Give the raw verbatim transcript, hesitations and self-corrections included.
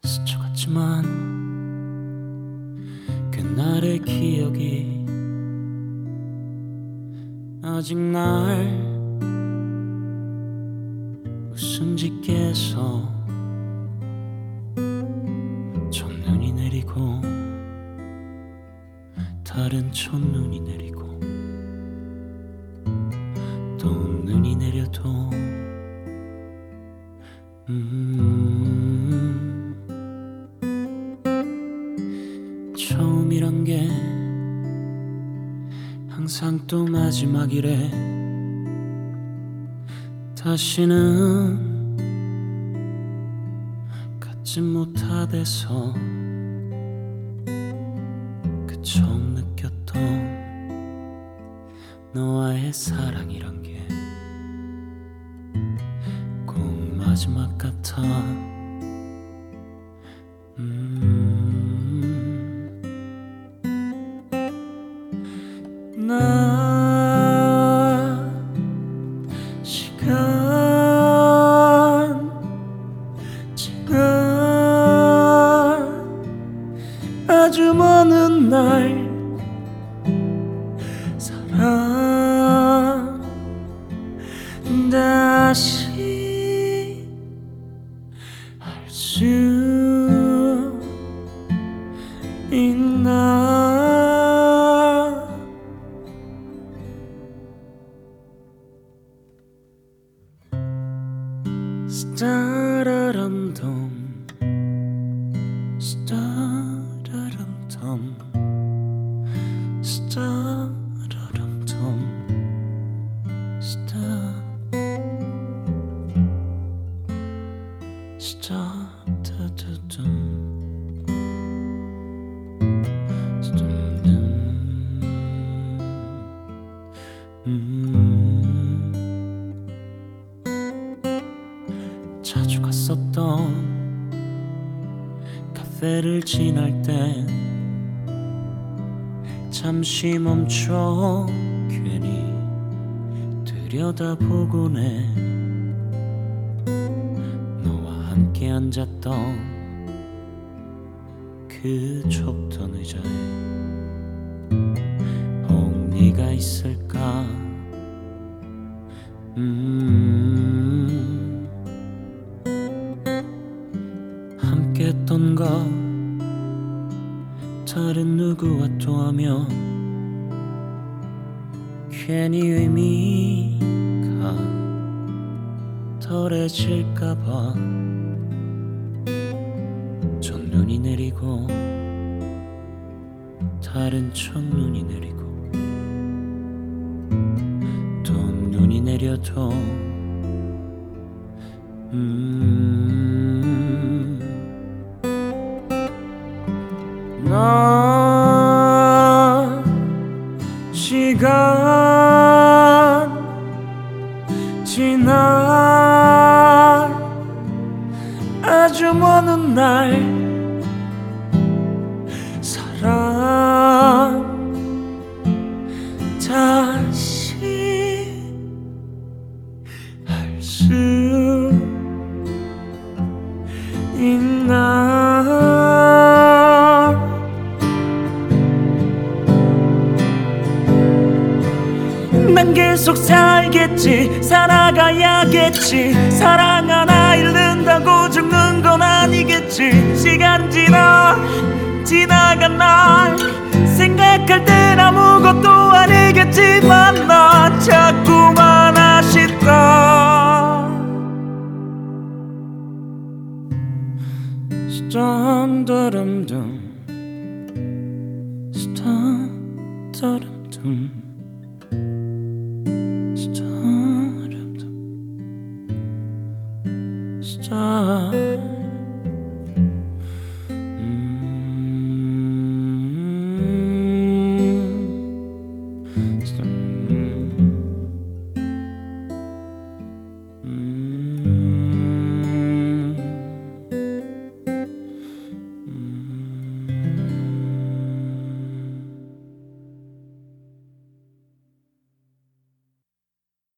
스쳐갔지만 그날의 기억이 아직 날 웃음 짓게 해서 첫눈이 내리고 다른 첫눈이 내리고 또 눈이 내려도 음 처음이란 게 항상 또 마지막이래. 다시는 갖지 못하대서 그 처음 느꼈던 너와의 사랑이란 게 꼭 마지막 같아. 음 나 시간 지나 아주 먼 날 사랑 다시 할 수 있나. 스타라람덤 스타라람덤 스타라람덤 스타 스타다다둠 스타둠 음 자주 갔었던 카페를 지날 때 잠시 멈춰 괜히 들여다보곤 해. 너와 함께 앉았던 그 좁던 의자에 혹 네가 있을까. 음 함께 했던 거 다른 누구와 또 하면 괜히 의미가 덜해질까봐 첫눈이 내리고 다른 첫눈이 내리고 또 눈이 내려도 음 나 시간 지나 아주 먼 날 사랑 다시 할 수 있나. 난 계속 살겠지, 살아가야겠지. 사랑 하나 잃는다고 죽는 건 아니겠지. 시간 지나 지나간 날 생각할 땐 아무것도 아니겠지만 나 자꾸만 아쉽다. 스탄다람둠 스탄다람둠 스타라람둠 스타